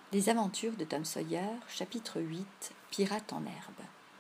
Les aventures de Tom Sawyer, chapitre 8, Pirates en herbe.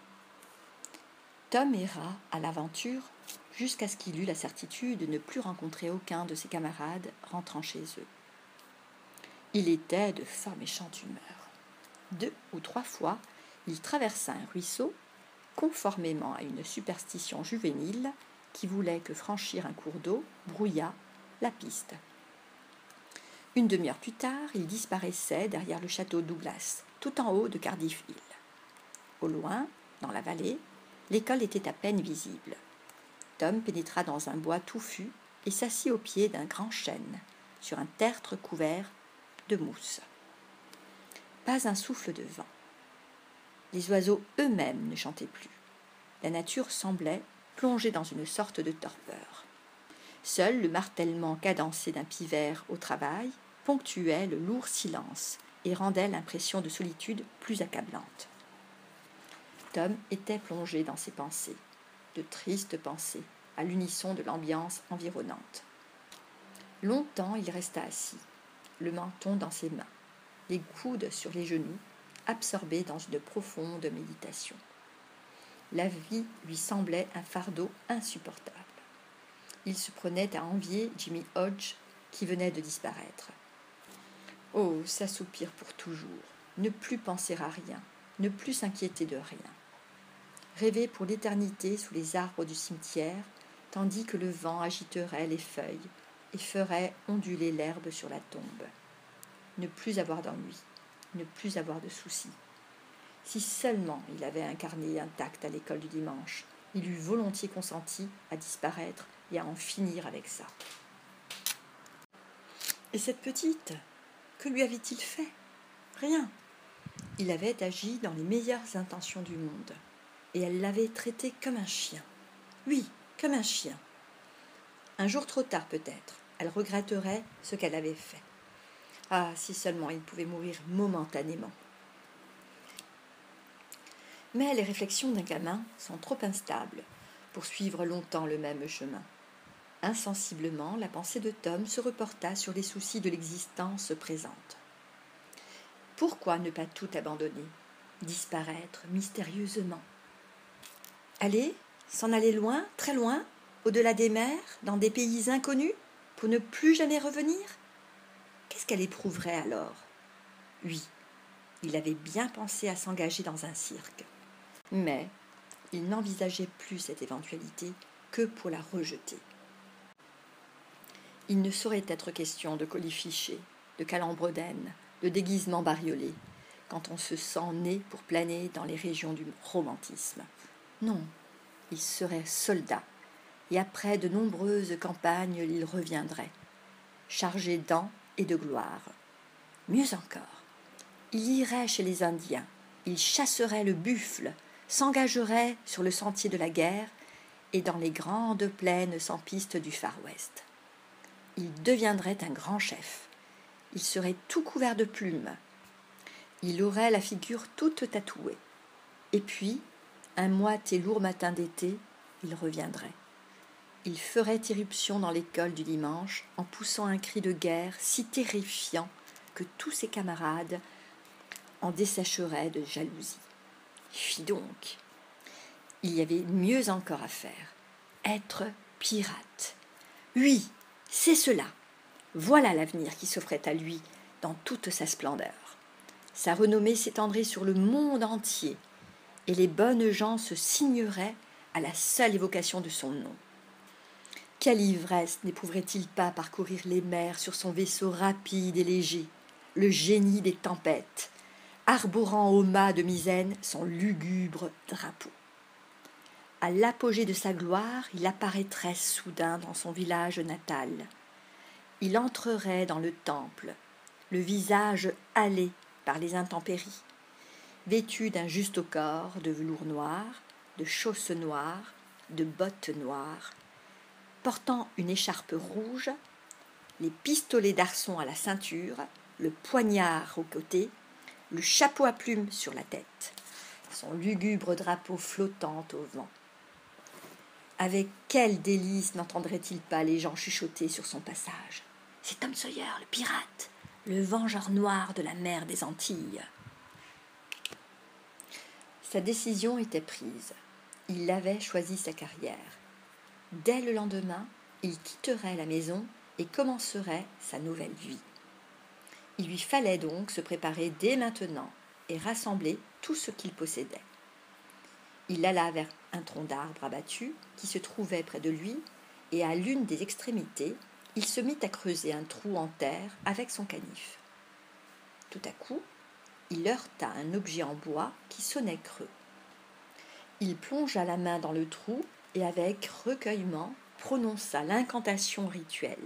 Tom erra à l'aventure jusqu'à ce qu'il eût la certitude de ne plus rencontrer aucun de ses camarades rentrant chez eux. Il était de fort méchante humeur. 2 ou 3 fois, il traversa un ruisseau, conformément à une superstition juvénile qui voulait que franchir un cours d'eau brouillât la piste. Une demi-heure plus tard, il disparaissait derrière le château Douglas, tout en haut de Cardiff Hill. Au loin, dans la vallée, l'école était à peine visible. Tom pénétra dans un bois touffu et s'assit au pied d'un grand chêne, sur un tertre couvert de mousse. Pas un souffle de vent. Les oiseaux eux-mêmes ne chantaient plus. La nature semblait plongée dans une sorte de torpeur. Seul le martèlement cadencé d'un pivert au travail ponctuait le lourd silence et rendait l'impression de solitude plus accablante. Tom était plongé dans ses pensées, de tristes pensées, à l'unisson de l'ambiance environnante. Longtemps il resta assis, le menton dans ses mains, les coudes sur les genoux, absorbé dans une profonde méditation. La vie lui semblait un fardeau insupportable. Il se prenait à envier Jimmy Hodge qui venait de disparaître. Oh, s'assoupir pour toujours, ne plus penser à rien, ne plus s'inquiéter de rien. Rêver pour l'éternité sous les arbres du cimetière, tandis que le vent agiterait les feuilles et ferait onduler l'herbe sur la tombe. Ne plus avoir d'ennui, ne plus avoir de soucis. Si seulement il avait un carnet intact à l'école du dimanche, il eût volontiers consenti à disparaître et à en finir avec ça. Et cette petite, que lui avait-il fait? Rien. Il avait agi dans les meilleures intentions du monde, et elle l'avait traité comme un chien. Oui, comme un chien. Un jour trop tard peut-être, elle regretterait ce qu'elle avait fait. Ah, si seulement il pouvait mourir momentanément. Mais les réflexions d'un gamin sont trop instables pour suivre longtemps le même chemin. Insensiblement, la pensée de Tom se reporta sur les soucis de l'existence présente. Pourquoi ne pas tout abandonner, disparaître mystérieusement? S'en aller loin, très loin, au-delà des mers, dans des pays inconnus, pour ne plus jamais revenir? Qu'est-ce qu'elle éprouverait alors? Oui, il avait bien pensé à s'engager dans un cirque. Mais il n'envisageait plus cette éventualité que pour la rejeter. Il ne saurait être question de colifichets, de calembres d'aine, de déguisements bariolés, quand on se sent né pour planer dans les régions du romantisme. Non, il serait soldat, et après de nombreuses campagnes, il reviendrait, chargé d'an et de gloire. Mieux encore, il irait chez les Indiens, il chasserait le buffle, s'engagerait sur le sentier de la guerre et dans les grandes plaines sans piste du Far West. Il deviendrait un grand chef. Il serait tout couvert de plumes. Il aurait la figure toute tatouée. Et puis, un moite et lourd matin d'été, il reviendrait. Il ferait irruption dans l'école du dimanche en poussant un cri de guerre si terrifiant que tous ses camarades en dessécheraient de jalousie. Fi donc! Il y avait mieux encore à faire. Être pirate. Oui, c'est cela. Voilà l'avenir qui s'offrait à lui dans toute sa splendeur. Sa renommée s'étendrait sur le monde entier, et les bonnes gens se signeraient à la seule évocation de son nom. Quelle ivresse n'éprouverait-il pas parcourir les mers sur son vaisseau rapide et léger, le génie des tempêtes, arborant au mât de misaine son lugubre drapeau. À l'apogée de sa gloire, il apparaîtrait soudain dans son village natal. Il entrerait dans le temple, le visage hâlé par les intempéries, vêtu d'un juste au corps de velours noir, de chausses noires, de bottes noires, portant une écharpe rouge, les pistolets d'arçon à la ceinture, le poignard au côté, le chapeau à plumes sur la tête, son lugubre drapeau flottant au vent. Avec quel délice n'entendrait-il pas les gens chuchoter sur son passage? « C'est Tom Sawyer, le pirate ! le vengeur noir de la mer des Antilles. Sa décision était prise. Il avait choisi sa carrière. Dès le lendemain, il quitterait la maison et commencerait sa nouvelle vie. Il lui fallait donc se préparer dès maintenant et rassembler tout ce qu'il possédait. Il alla vers un tronc d'arbre abattu qui se trouvait près de lui, et à l'une des extrémités, il se mit à creuser un trou en terre avec son canif. Tout à coup, il heurta un objet en bois qui sonnait creux. Il plongea la main dans le trou et avec recueillement prononça l'incantation rituelle.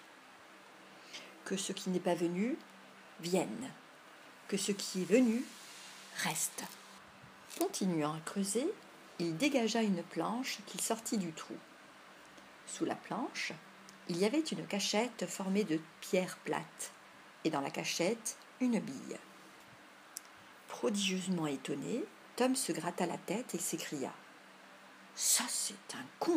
Que ce qui n'est pas venu vienne, que ce qui est venu reste. Continuant à creuser, il dégagea une planche qu'il sortit du trou. Sous la planche, il y avait une cachette formée de pierres plates, et dans la cachette, une bille. Prodigieusement étonné, Tom se gratta la tête et s'écria « Ça, c'est un comble !»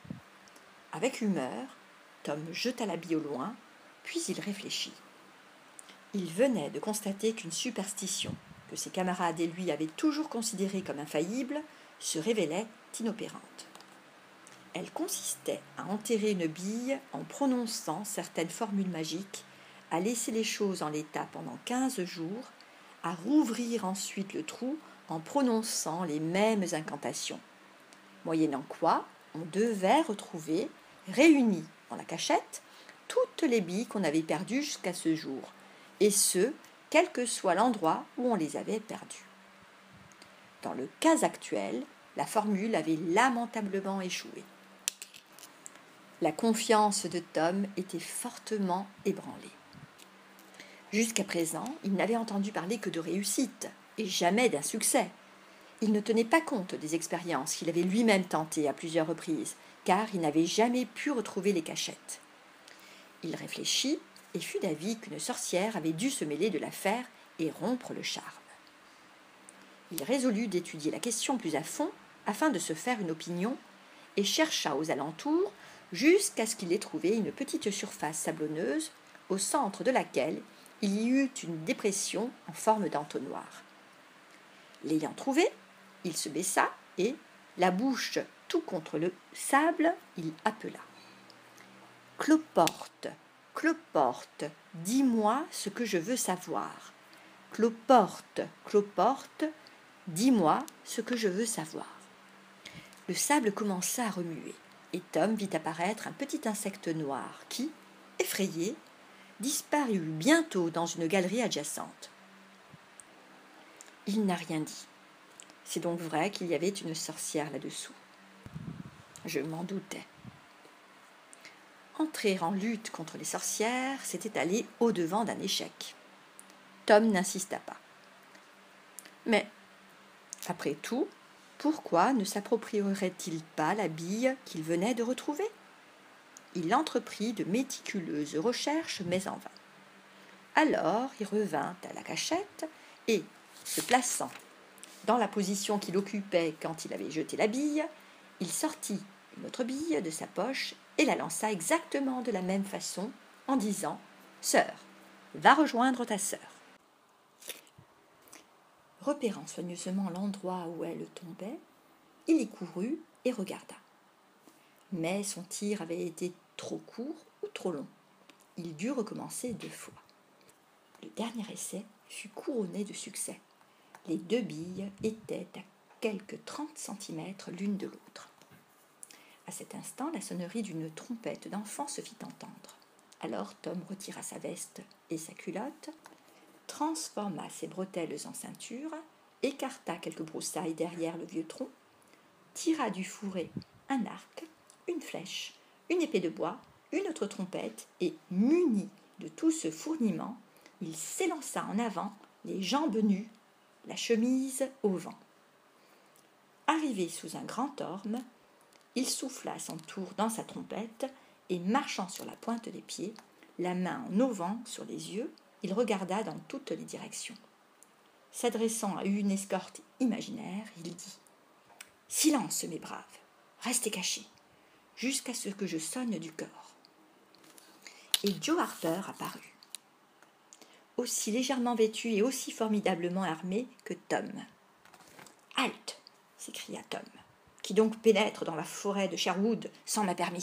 Avec humeur, Tom jeta la bille au loin, puis il réfléchit. Il venait de constater qu'une superstition, que ses camarades et lui avaient toujours considérée comme infaillible, se révélait inopérante. Elle consistait à enterrer une bille en prononçant certaines formules magiques, à laisser les choses en l'état pendant 15 jours, à rouvrir ensuite le trou en prononçant les mêmes incantations, moyennant quoi on devait retrouver, réunies dans la cachette, toutes les billes qu'on avait perdues jusqu'à ce jour, et ce, quel que soit l'endroit où on les avait perdues. Dans le cas actuel, la formule avait lamentablement échoué. La confiance de Tom était fortement ébranlée. Jusqu'à présent, il n'avait entendu parler que de réussite, et jamais d'un succès. Il ne tenait pas compte des expériences qu'il avait lui-même tentées à plusieurs reprises, car il n'avait jamais pu retrouver les cachettes. Il réfléchit et fut d'avis qu'une sorcière avait dû se mêler de l'affaire et rompre le charme. Il résolut d'étudier la question plus à fond afin de se faire une opinion et chercha aux alentours jusqu'à ce qu'il ait trouvé une petite surface sablonneuse au centre de laquelle il y eut une dépression en forme d'entonnoir. L'ayant trouvée, il se baissa et, la bouche tout contre le sable, il appela. « Cloporte, Cloporte, dis-moi ce que je veux savoir. Cloporte, Cloporte, dis-moi ce que je veux savoir. » Le sable commença à remuer, et Tom vit apparaître un petit insecte noir qui, effrayé, disparut bientôt dans une galerie adjacente. Il n'a rien dit. C'est donc vrai qu'il y avait une sorcière là-dessous. Je m'en doutais. Entrer en lutte contre les sorcières, c'était aller au-devant d'un échec. Tom n'insista pas. Mais, après tout, pourquoi ne s'approprierait-il pas la bille qu'il venait de retrouver ? Il entreprit de méticuleuses recherches, mais en vain. Alors il revint à la cachette et, se plaçant dans la position qu'il occupait quand il avait jeté la bille, il sortit une autre bille de sa poche et la lança exactement de la même façon en disant « Sœur, va rejoindre ta sœur. » Repérant soigneusement l'endroit où elle tombait, il y courut et regarda. Mais son tir avait été trop court ou trop long. Il dut recommencer 2 fois. Le dernier essai fut couronné de succès. Les 2 billes étaient à quelques 30 centimètres l'une de l'autre. À cet instant, la sonnerie d'une trompette d'enfant se fit entendre. Alors Tom retira sa veste et sa culotte, transforma ses bretelles en ceinture, écarta quelques broussailles derrière le vieux tronc, tira du fourré un arc, une flèche, une épée de bois, une autre trompette, et, muni de tout ce fourniment, il s'élança en avant, les jambes nues, la chemise au vent. Arrivé sous un grand orme, il souffla à son tour dans sa trompette et, marchant sur la pointe des pieds, la main en auvent sur les yeux, il regarda dans toutes les directions. S'adressant à une escorte imaginaire, il dit « Silence, mes braves, restez cachés, jusqu'à ce que je sonne du corps. » Et Joe Harper apparut. aussi légèrement vêtu et aussi formidablement armé que Tom. « Halte !» s'écria Tom. « Qui donc pénètre dans la forêt de Sherwood sans ma permission ?»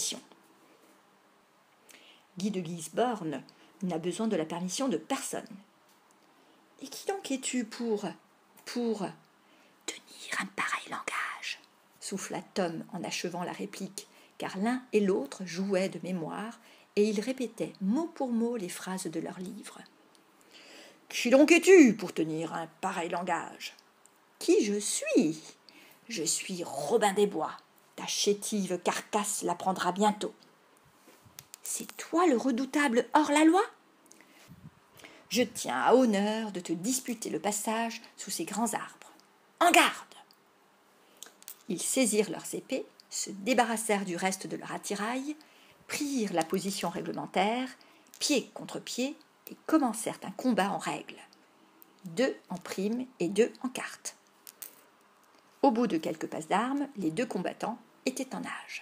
Guy de Gisborne n'a besoin de la permission de personne. « Et qui donc es-tu pour tenir un pareil langage ?» souffla Tom en achevant la réplique, car l'un et l'autre jouaient de mémoire et ils répétaient mot pour mot les phrases de leur livre. « Qui donc es-tu pour tenir un pareil langage ?»« Qui je suis ? Je suis Robin des Bois. Ta chétive carcasse l'apprendra bientôt. »« C'est toi le redoutable hors-la-loi ? Je tiens à honneur de te disputer le passage sous ces grands arbres. En garde !» Ils saisirent leurs épées, se débarrassèrent du reste de leur attirail, prirent la position réglementaire, pied contre pied, et commencèrent un combat en règle. 2 en prime et 2 en quarte. Au bout de quelques passes d'armes, les 2 combattants étaient en nage.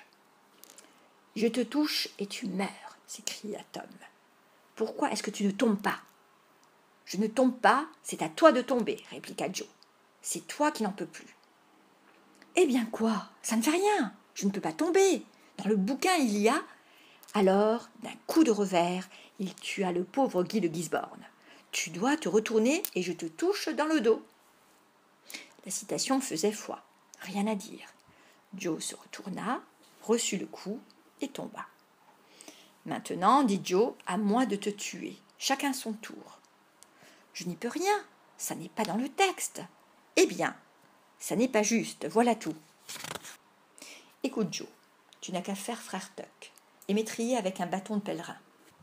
« Je te touche et tu meurs !» s'écria Tom. « Pourquoi est-ce que tu ne tombes pas ?»« Je ne tombe pas, c'est à toi de tomber, » répliqua Joe. « C'est toi qui n'en peux plus. »« Eh bien quoi ? Ça ne fait rien, je ne peux pas tomber. Dans le bouquin, il y a... » Alors, d'un coup de revers, il tua le pauvre Guy de Gisborne. « Tu dois te retourner et je te touche dans le dos. » La citation faisait foi, rien à dire. Joe se retourna, reçut le coup et tomba. « Maintenant, dit Joe, à moi de te tuer, chacun son tour. »« Je n'y peux rien, ça n'est pas dans le texte. »« Eh bien, ça n'est pas juste, voilà tout. »« Écoute, Joe, tu n'as qu'à faire frère Tuck et m'étriller avec un bâton de pèlerin.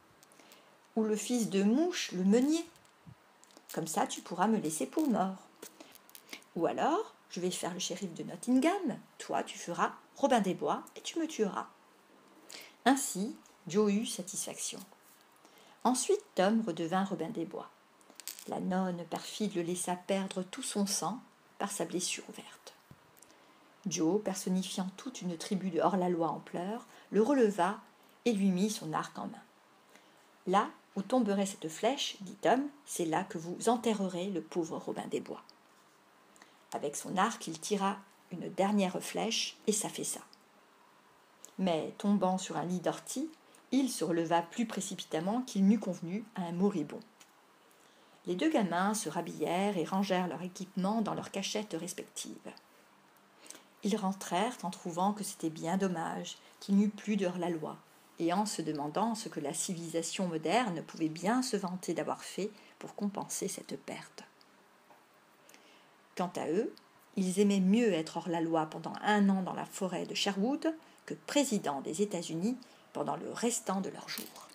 Ou le fils de Mouche, le meunier. Comme ça, tu pourras me laisser pour mort. Ou alors, je vais faire le shérif de Nottingham, toi tu feras Robin des Bois et tu me tueras. » Ainsi, Joe eut satisfaction. Ensuite, Tom redevint Robin des Bois. La nonne perfide le laissa perdre tout son sang par sa blessure ouverte. Joe, personnifiant toute une tribu de hors-la-loi en pleurs, le releva et lui mit son arc en main. « Là où tomberait cette flèche, dit Tom, c'est là que vous enterrerez le pauvre Robin des Bois. » Avec son arc, il tira une dernière flèche et s'affaissa. Mais, tombant sur un lit d'ortie, il se releva plus précipitamment qu'il n'eût convenu à un moribond. Les 2 gamins se rhabillèrent et rangèrent leur équipement dans leurs cachettes respectives. Ils rentrèrent en trouvant que c'était bien dommage qu'il n'y eût plus de hors-la-loi, et en se demandant ce que la civilisation moderne pouvait bien se vanter d'avoir fait pour compenser cette perte. Quant à eux, ils aimaient mieux être hors-la-loi pendant 1 an dans la forêt de Sherwood que président des États-Unis pendant le restant de leurs jours.